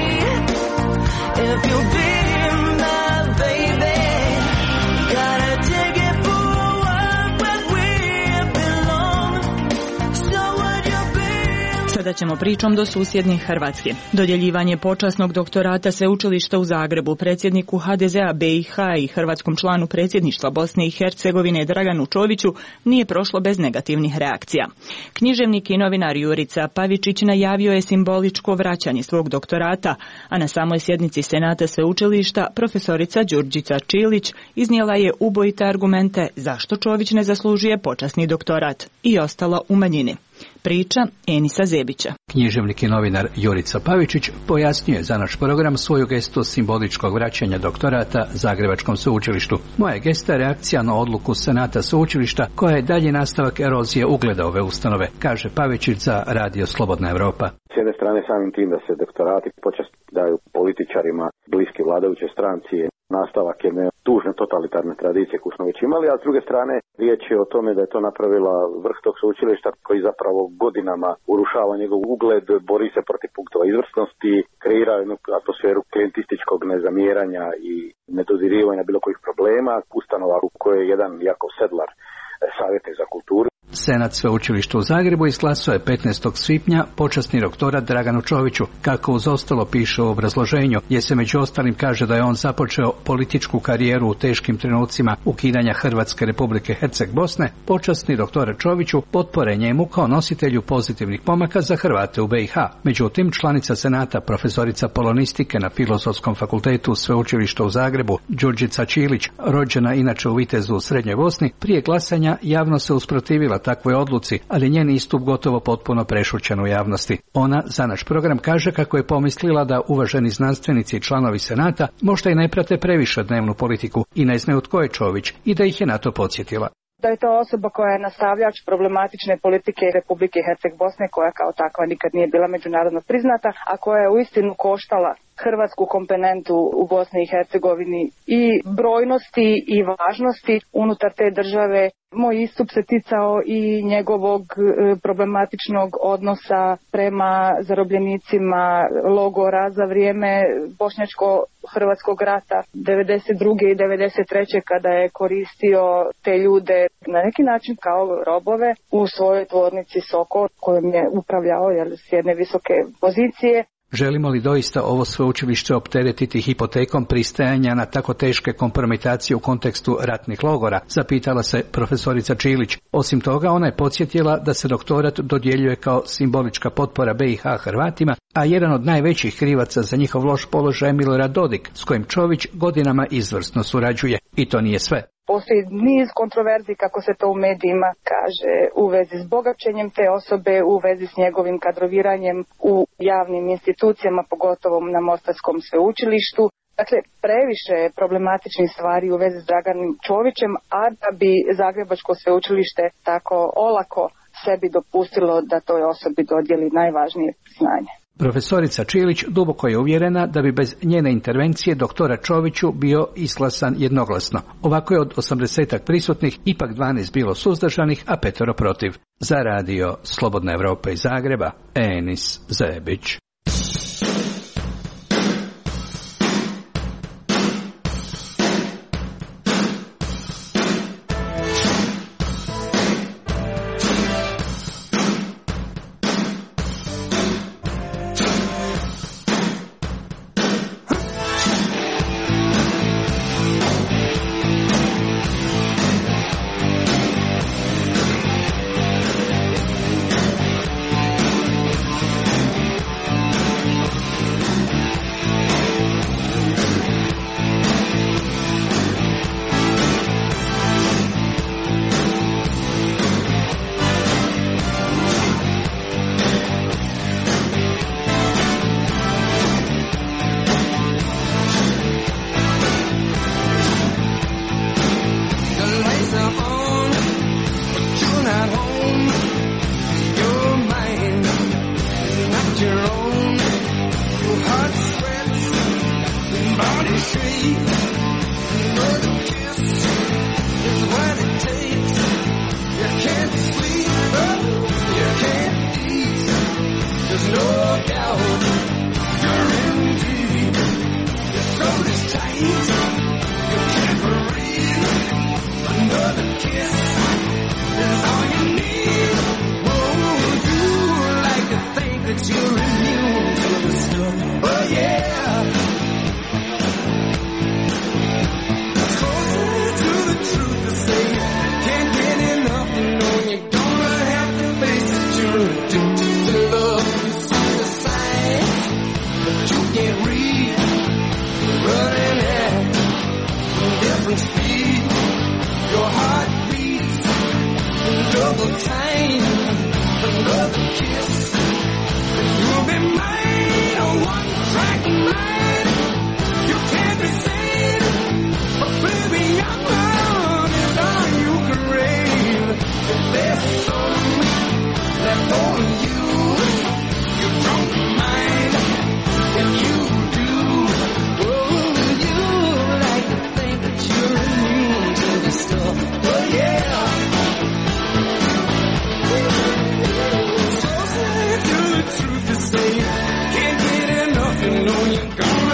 be my baby. Gotta take it for a world where we belong. So would you be. Sada ćemo pričom do susjednih Hrvatske. Dodjeljivanje počasnog doktorata Sveučilišta u Zagrebu predsjedniku HDZ-a BiH i hrvatskom članu predsjedništva Bosne i Hercegovine Draganu Čoviću nije prošlo bez negativnih reakcija. Književnik i novinar Jurica Pavičić najavio je simboličko vraćanje svog doktorata, a na samoj sjednici Senata Sveučilišta profesorica Đurđica Čilić iznijela je ubojite argumente zašto Čović ne zaslužuje počasni doktorat i ostala u manjini. Priča Enisa Zebića. Književnik i novinar Jurica Pavičić pojasnjuje za naš program svoju gestu simboličkog vraćanja doktorata Zagrebačkom sveučilištu. Moja gesta je reakcija na odluku Senata sveučilišta koja je dalji nastavak erozije ugleda ove ustanove, kaže Pavičić za Radio Slobodna Evropa. S jedne strane samim tim da se doktorati počast daju političarima bliski vladajuće stranci je nastavak jedne tužne totalitarne tradicije koju smo već imali, a s druge strane riječ je o tome da je to napravila vrh tog sveučilišta koji zapravo godinama urušava njegov ugled, bori se protiv punktova izvrsnosti, kreira jednu atmosferu klijentističkog nezamjeranja i nedodirivanja bilo kojih problema, ustanova u kojoj je jedan Jakov Sedlar savjetnik za kulturu. Senat sveučilišta u Zagrebu izglasao je 15. svibnja počasni doktorat Draganu Čoviću, kako uz ostalo piše u obrazloženju, gdje se među ostalim kaže da je on započeo političku karijeru u teškim trenucima ukidanja Hrvatske Republike Herceg-Bosne. Počasni doktorat Čoviću potpore njemu kao nositelju pozitivnih pomaka za Hrvate u BiH. Međutim, članica Senata, profesorica polonistike na Filozofskom fakultetu sveučilišta u Zagrebu, Đurđica Čilić, rođena inače u Vitezu u Srednjoj Bosni, prije glasanja javno se usprotivila takvoj odluci, ali njen istup gotovo potpuno prešućen u javnosti. Ona za naš program kaže kako je pomislila da uvaženi znanstvenici i članovi Senata možda i ne prate previše dnevnu politiku i ne znaju tko je Čović i da ih je na to podsjetila. Da je to osoba koja je nastavljač problematične politike Republike Herceg-Bosne, koja kao takva nikad nije bila međunarodno priznata, a koja je uistinu koštala hrvatsku komponentu u Bosni i Hercegovini i brojnosti i važnosti unutar te države. Moj istup se ticao i njegovog problematičnog odnosa prema zarobljenicima logora za vrijeme bošnjačko-hrvatskog rata 92. i 93. kada je koristio te ljude na neki način kao robove u svojoj tvornici Sokol kojom je upravljao s jedne visoke pozicije. Želimo li doista ovo sveučilište opteretiti hipotekom pristajanja na tako teške kompromitacije u kontekstu ratnih logora, zapitala se profesorica Čilić. Osim toga, ona je podsjetila da se doktorat dodjeljuje kao simbolička potpora BiH Hrvatima, a jedan od najvećih krivaca za njihov loš položaj je Milorad Dodik, s kojim Čović godinama izvrsno surađuje. I to nije sve. Postoji niz kontroverzi, kako se to u medijima kaže, u vezi s bogaćenjem te osobe, u vezi s njegovim kadroviranjem u javnim institucijama, pogotovo na Mostarskom sveučilištu. Dakle, previše problematičnih stvari u vezi s Draganom Čovićem, a da bi Zagrebačko sveučilište tako olako sebi dopustilo da toj osobi dodijeli najvažnije priznanje. Profesorica Čilić duboko je uvjerena da bi bez njene intervencije doktora Čoviću bio izglasan jednoglasno. Ovako je od 80-ak prisutnih ipak 12 bilo suzdržanih, a 5 protiv. Za radio Slobodna Evropa iz Zagreba, Enis Zebić. Can't get enough, you know you're gonna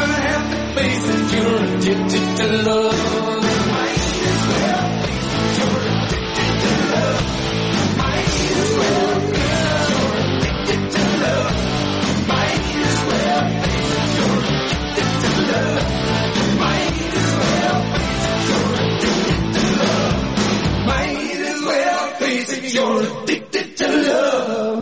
face, you're addicted to love.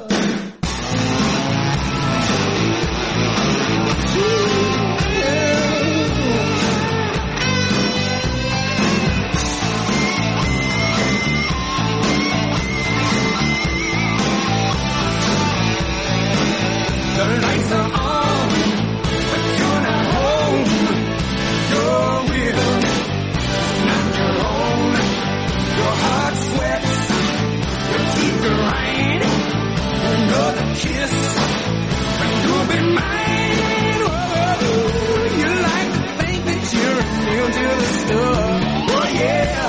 The lights are on, but you're not home. You're with them, not your own. Your heart sweats, your teeth grind. Another kiss, and you'll be mine. Oh, you like to think that you're immune to the stuff. Oh yeah.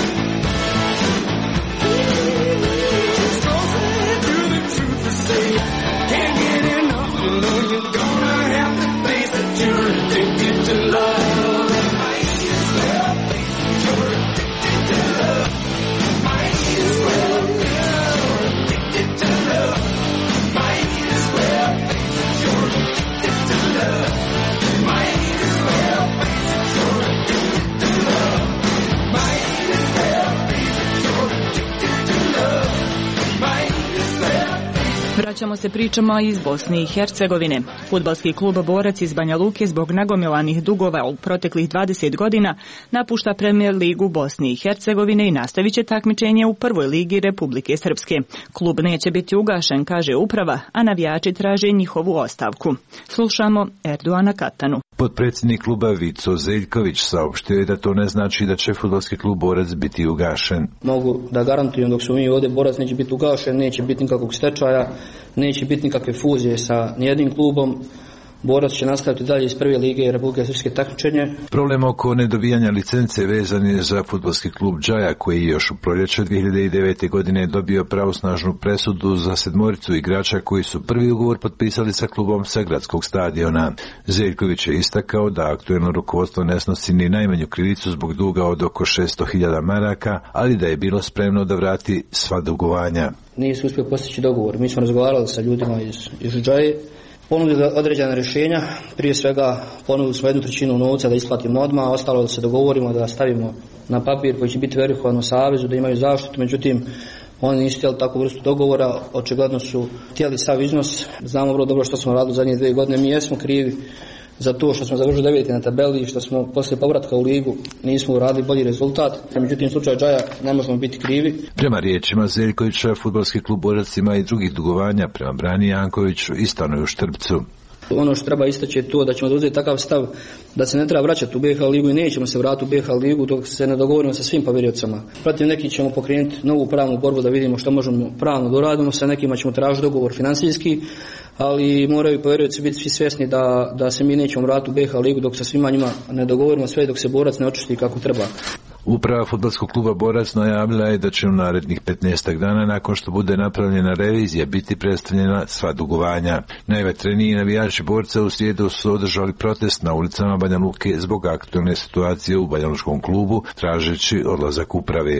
It's closer to the truth to say. Can't get enough, you know you're gonna have to face that you're addicted to love. Might as well face that you're addicted to love. Might as well you're addicted to love. Might as well face that you're addicted to love. Might as well face that you're addicted to love. Might as well face that you're addicted to love. Might as well. Vraćamo se pričama iz Bosne i Hercegovine. Fudbalski klub Borac iz Banja Luke zbog nagomilanih dugova u proteklih 20 godina napušta Premier ligu Bosne i Hercegovine i nastavit će takmičenje u prvoj ligi Republike Srpske. Klub neće biti ugašen, kaže uprava, a navijači traže njihovu ostavku. Slušamo Erdoana Katanu. Potpredsjednik kluba Vico Zeljković saopštio je da to ne znači da će fudbalski klub Borac biti ugašen. Mogu da garantujem dok smo mi ovdje, Borac neće biti ugašen, neće biti nikakvog stečaja, neće biti nikakve fuzije sa nijednim klubom. Borac će nastaviti dalje iz prve lige Republike Srpske takmičenje. Problem oko nedobijanja licence vezan je za fudbalski klub Džaja, koji je još u proljeće 2009. godine dobio pravosnažnu presudu za 7 igrača koji su prvi ugovor potpisali sa klubom sa gradskog stadiona. Zeljković je istakao da aktuelno rukovodstvo ne snosi ni najmanju krivicu zbog duga od oko 600.000 maraka, ali da je bilo spremno da vrati sva dugovanja. Nije se uspio postići dogovor. Mi smo razgovarali sa ljudima iz Džaje, ponudili određene rješenja, prije svega ponudili smo 1/3 novca da isplatimo odmah, ostalo da se dogovorimo, da stavimo na papir koji će biti verifikovan u savezu, da imaju zaštitu, međutim oni nisu htjeli takvu vrstu dogovora, očigledno su htjeli sav iznos. Znamo vrlo dobro što smo radili zadnje 2 godine, mi jesmo krivi za to što smo završili 9. na tabeli i što smo poslije povratka u ligu nismo uradili bolji rezultat. Međutim, slučaj Džaja ne možemo biti krivi. Prema riječima Zeljkovića, fudbalski klub Borac ima i drugih dugovanja prema Brani Jankoviću i stanuje u Štrbcu. Ono što treba istaći je to da ćemo zauzeti takav stav da se ne treba vraćati u BiH ligu i nećemo se vratiti u BiH ligu dok se ne dogovorimo sa svim povjeriocama. Protiv nekih ćemo pokrenuti novu pravnu borbu da vidimo što možemo pravno doraditi, sa nekima ćemo tražiti dogovor financijski, ali moraju povjerioci biti svi svjesni da se mi nećemo vratiti u BiH ligu dok sa svima njima ne dogovorimo, sve dok se Borac ne očisti kako treba. Uprava fudbalskog kluba Borac najavila je da će u narednih 15 dana nakon što bude napravljena revizija biti predstavljena sva dugovanja. Najvatreniji navijači Borca u srijedu su održali protest na ulicama Banja Luke zbog aktualne situacije u banjalučkom klubu, tražeći odlazak uprave.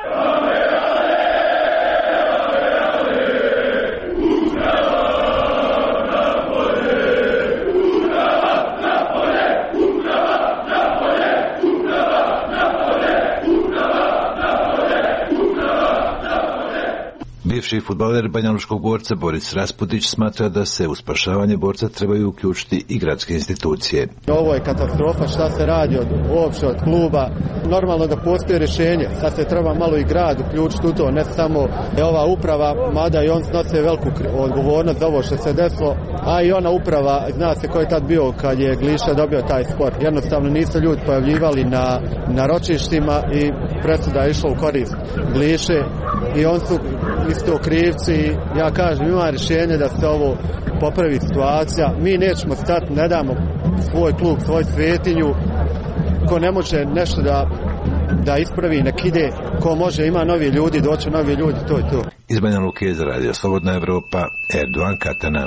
Bivši fudbaler banjalučkog Borca Boris Raspudić smatra da se u spašavanje Borca trebaju uključiti i gradske institucije. Ovo je katastrofa, šta se radi uopće od kluba. Normalno da postoji rješenje, sad se treba malo i grad uključiti u to, ne samo ova uprava, mada i on snose veliku odgovornost za ovo što se desilo, a i ona uprava, zna se ko je tad bio kad je Gliša dobio taj spor. Jednostavno nisu ljudi pojavljivali na ročištima i presuda je išla u korist Gliše i on su isto krivci. Ja kažem, ima rješenje da se ovo popravi situacija. Mi nećemo stati, ne damo svoj klub, svoju svetinju. Ko ne može nešto da ispravi, nek ide. Ko može, ima novi ljudi, doći novi ljudi, to je to. Iz Banja Luke za Radio Slobodna Evropa, Erdoan Katana.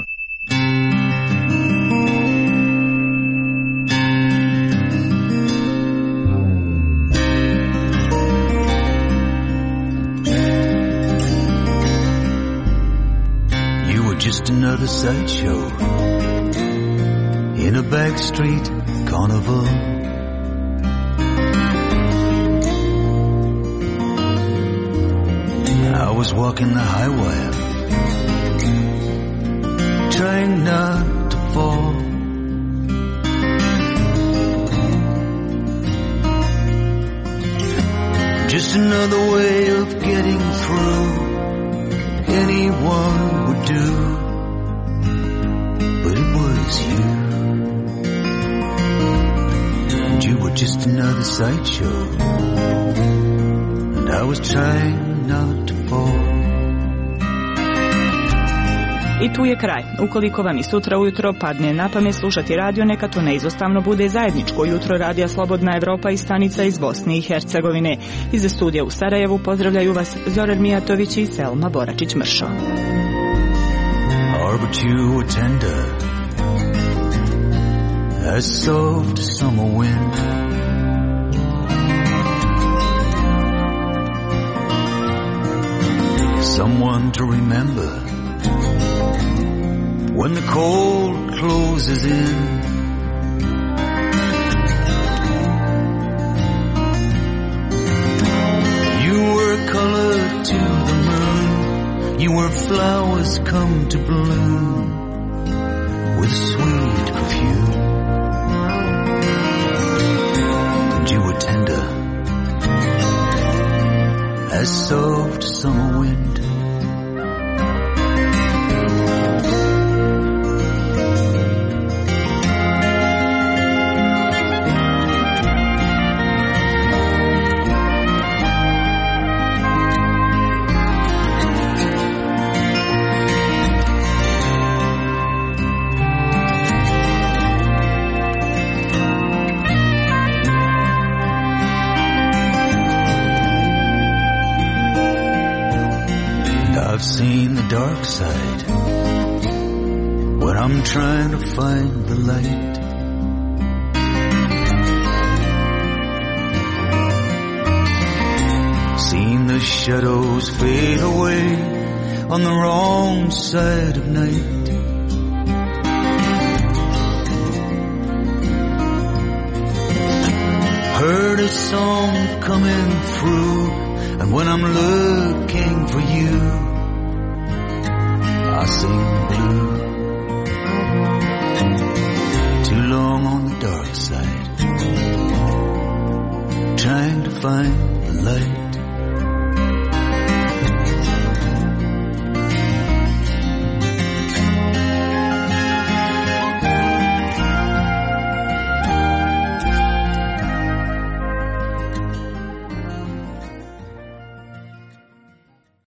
Just another sideshow in a backstreet carnival. I was walking the high wire, trying not to fall. Just another way of getting through, anyone would do, but it was you. And you were just another sideshow, and I was trying not to fall. I tu je kraj. Ukoliko vam i sutra ujutro padne na pamet slušati radio, neka to neizostavno bude zajedničko jutro radija Slobodna Evropa i stanica iz Bosne i Hercegovine. Iz studija u Sarajevu pozdravljaju vas Zoran Mijatović i Selma Boračić-Mršo. Oh, but you were tender as soft summer wind. Someone to remember when the cold closes in. You were color to the moon, you were flowers come to bloom with sweet perfume. And you were tender as soft summer wind. I've seen the dark side when I'm trying to find the light. Seen the shadows fade away on the wrong side of night. Heard a song coming through, and when I'm looking for you, I sing